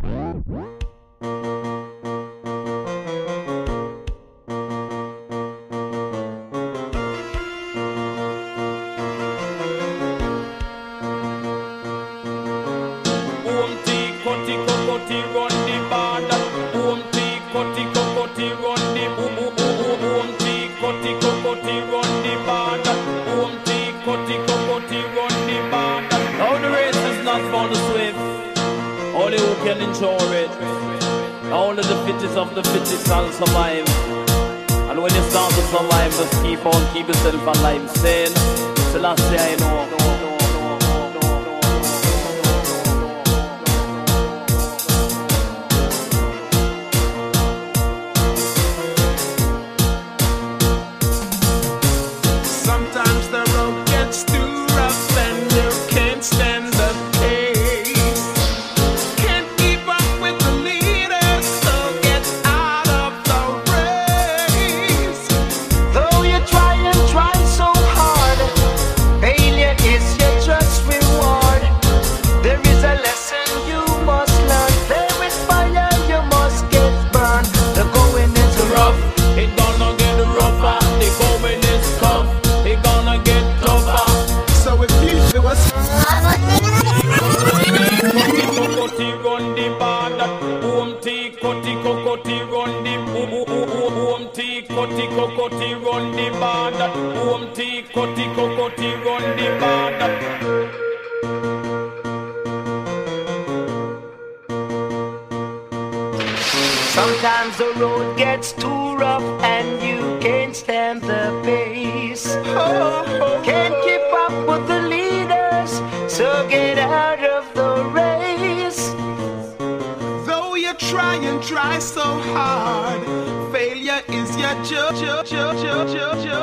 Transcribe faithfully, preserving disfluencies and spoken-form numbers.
Only the fittest of the fittest can survive. And when you start to survive, just keep on, keep yourself alive. Saying, Selassie, I know. Sometimes the road gets too rough and you can't stand the pace. Can't keep up with the leaders, so get out of the race. Though you try and try so hard, failure is your just reward. There is a lesson you must learn. There is fire you must get burned. The going is rough, it gonna get rougher. The going is tough, it gonna get tougher. So if you feel us, Kokoti run the border, boom tea, koti kokoti run the boom tea, koti kokoti run the border, boom tea, koti kokoti run the border. sometimes the road gets too rough and you can't stand the pace. Can't keep up with the leaders, so get out of the race. though you try and try so hard, failure is your ju- ju- ju- ju- ju- ju-